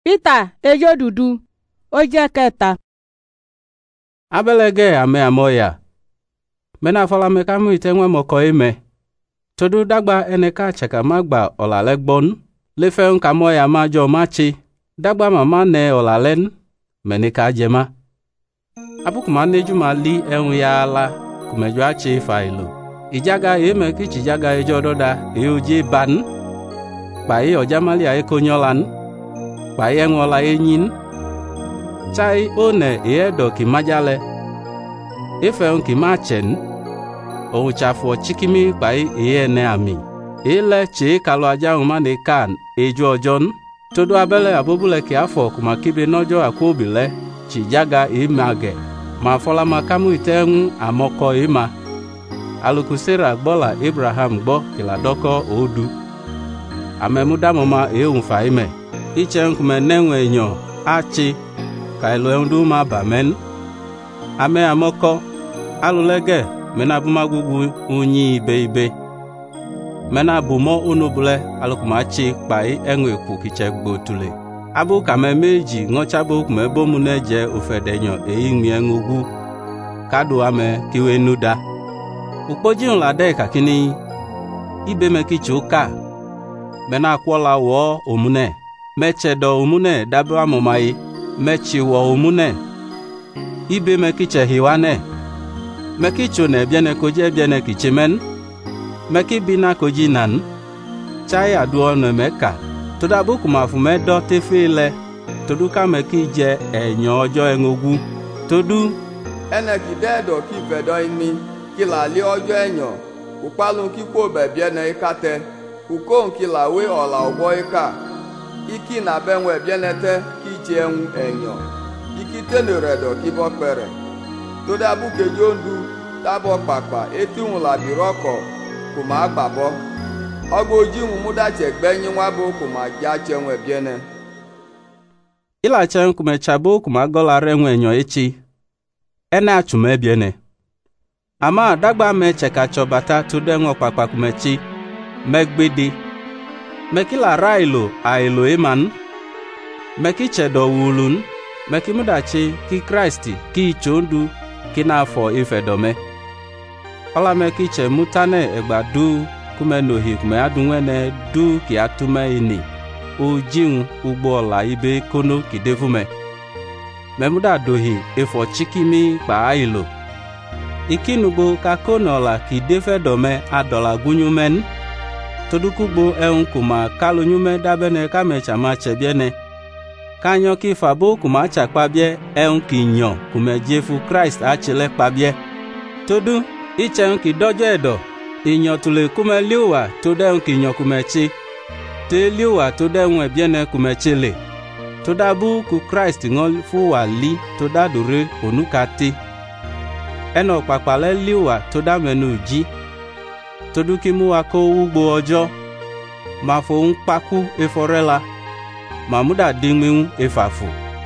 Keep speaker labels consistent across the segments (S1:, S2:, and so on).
S1: Peter ejo dudu ó jẹ́ kẹta.
S2: Abelege ame amoya. Mena fola me kamu itenwe moko ime. Todo dagba eneka cheka magba olalegbon. Lefe kamoya majo machi. Dagba mama ne olalen. Menika jema. Abu kumaneju mali ya ala kumeju achi failo. Ijaga eme kichi jaga ejo doda eoje ban. Pai ojamali aekonyolan. Pai enwola enyin. Chai one edo ki majale. Efe ki machen. O chafo chikimi pai ne ami. Ele che kalo aja umane kan ejo ojon. Todo abele abobule ki afo kumakibe nojo akwobile. Chijaga image. Ma fola makamu itengu amoko ima. Alukusera gbola Abraham gbo kiladoko odu. Amemuda mama eunfa ime. Ichenkume nenwe enyo achi. Kailo endu ma bamen. Ame amoko. Alulege menabumagugu unyi ibe. Menabumo unubule alukumachi kpai enweku kichegbo tule. Abu kame meji ngochabo kumebo muneje ufedenyo eingmi engugu. Kadu ame kiwe nuda. Ukpoji unlade kakini. Ibe mekichuka. Mena kwola wo omune. Mechedo omune dabu amomai. Mechi wo omune. Ibe mekiche hiwane. Mekicho ne biene koje biene kichimen. Mekibina koji nan. Chai aduo no meka. Toda buku mafume do tefile. Toduka mekije enyo ojo engogu. Todu.
S3: Eneki dedo ki vedo ini. Kila li ojo enyo. Ukpalu kikwo bebiene ikate. Ukon kila we ola ubo ika. Iki na benwe bienete ki jenwu enyo. Iki tenuredo ki bokpere. Toda buke jondu tabo kpakpa etunwula biroko kuma agbabo. Ogo ji muda chegbenyi nwabo kuma ja chenwe biene.
S2: Ila chen kume chabo kuma gola renwe enyo echi. Ene achume biene. Ama dagba me cheka chobata tudengo kpakpa kumechi. Megbedi. Mekila railo ailo eman. Mekichedo wulun. Mekimudachi ki Kristi ki chondu kinafo ifedome. Ola mekiche mutane egbadu kume nohi kume adunwene du ki atume ini. Ojin ugbola ibe kono ki devume. Memuda dohi efo chikimi pa ailo. Ikinugbo kakonola ki defedome adola gunyumen. Todukugbo kuma kalonyume dabene kamecha machebiene. Kanyo ki fabo kuma chakpabie ki nyo kume jefu Christ achile kpabie. Todu ichen ki dojo edo. Inyo tule kume liwa tode ki nyo kume chi. Te liwa tode unwe biene kume chile. Todabu ku Christ ngol fuwa li toda dure onukati. Eno kpakpale liwa toda menu ji. Todu ki muwa ko ugbo ojo. Mafo nkpaku eforela. Mamuda dingmewu efafu.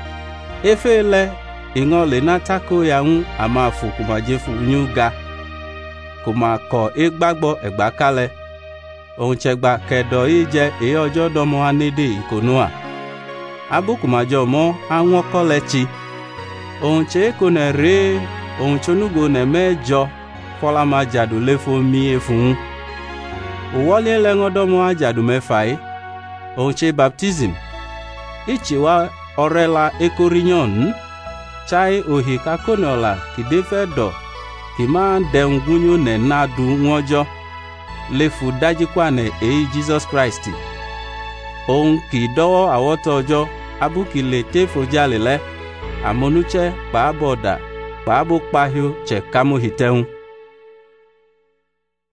S2: Efele ingole natako ya amafu kumajefu nyuga. Kuma ko egbagbo egbakale. Onchegba kedo ije ojo domo anede ikonua. Abu kumajo mo anwo kolechi. Onche kone re onchonugo ne mejo fola majadu lefo mi efun. Uwole lengo domo ajadu mefai. Onche baptism. Ichiwa orela ekorinyon. Chai ohi kakonola kidefedo. Kima dengunyo ne nadu nwojo. Lefu dajikwane Jesus Christ. On ki dowo awoto ojo. Abu ki le tefo jalele. Amonuche pa aboda. Pa abu pahio che kamu hiteun.